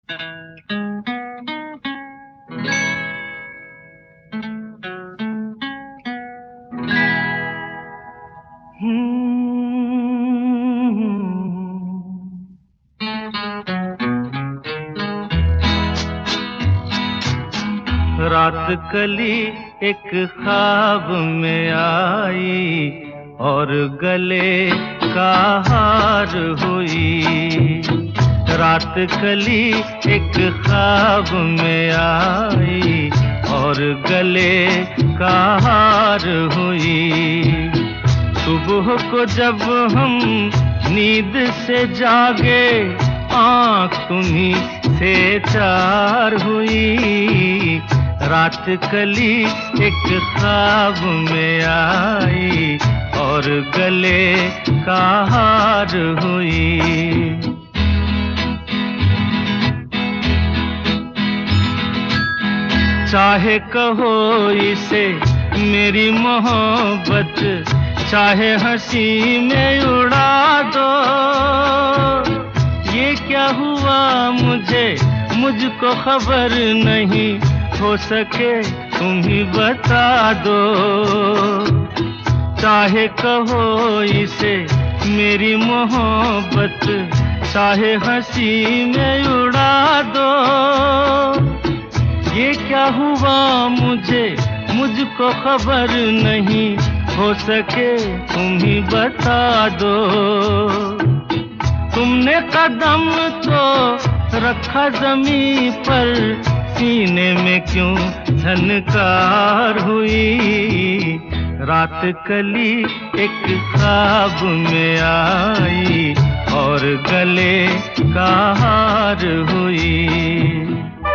रात कली एक ख्वाब में आई और गले का हार हुई। रात कली एक ख्वाब में आई और गले का हार हुई। सुबह को जब हम नींद से जागे, आँख तुम्हीं से चार हुई। रात कली एक ख्वाब में आई और गले का हार हुई। चाहे कहो इसे मेरी मोहब्बत, चाहे हंसी में उड़ा दो। ये क्या हुआ मुझको खबर नहीं, हो सके तुम ही बता दो। चाहे कहो इसे मेरी मोहब्बत, चाहे हंसी में उड़ा दो। ये क्या हुआ मुझको खबर नहीं, हो सके तुम ही बता दो। तुमने कदम तो रखा जमीन पर, सीने में क्यों झनकार हुई। रात कली एक ख्वाब में आई और गले का हार हुई।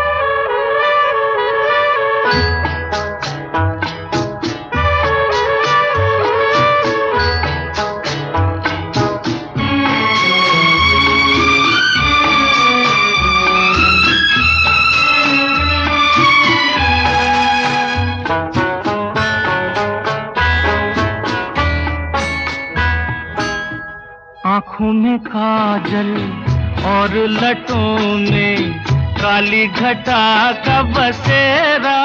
आँखों में काजल और लटों में काली घटा का बसेरा।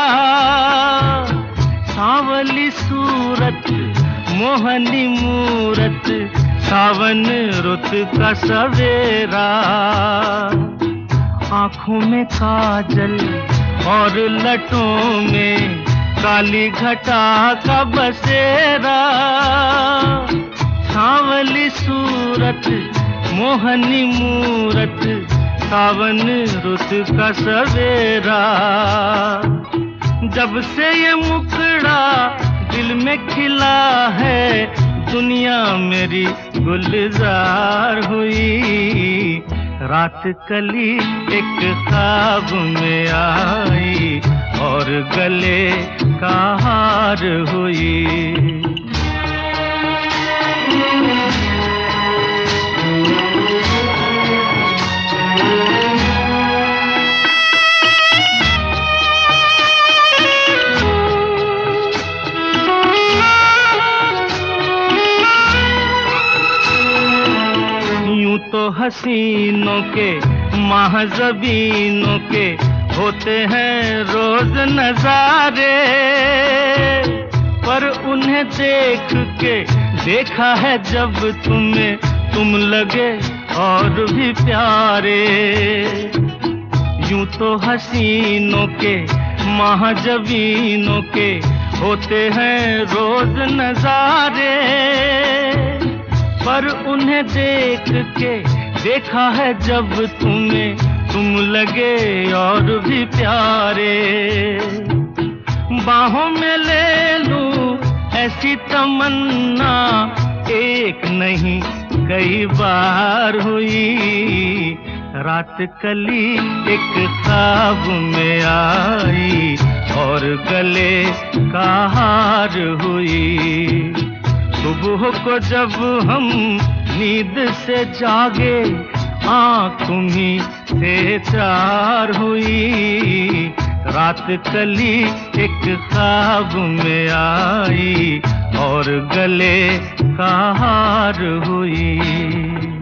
सांवली सूरत मोहनी मूरत, सावन रुत का सवेरा। आँखों में काजल और लटों में काली घटा का बसेरा। सांवली सूरत मोहनी मूरत, सावन रुत का सवेरा। जब से ये मुखड़ा दिल में खिला है, दुनिया मेरी गुलजार हुई। रात कली एक ख्वाब में आई और गले का हार हुई। यूं तो हसीनों के महज़बीनों के होते हैं रोज नजारे, पर उन्हें देख के देखा है जब तुम्हें, तुम लगे और भी प्यारे। यूं तो हसीनों के महज़बीनों के होते हैं रोज नजारे, पर उन्हें देख के देखा है जब तुम्हें, तुम लगे और भी प्यारे। बाहों में ले लूं ऐसी तमन्ना, एक नहीं कई बार हुई। रात कली एक ख्वाब में आई और गले का हार हुई। सुबह को जब हम नींद से जागे, आँख तुम्हीं से चार हुई। रात कली एक ख्वाब में आई और गले का हार हुई।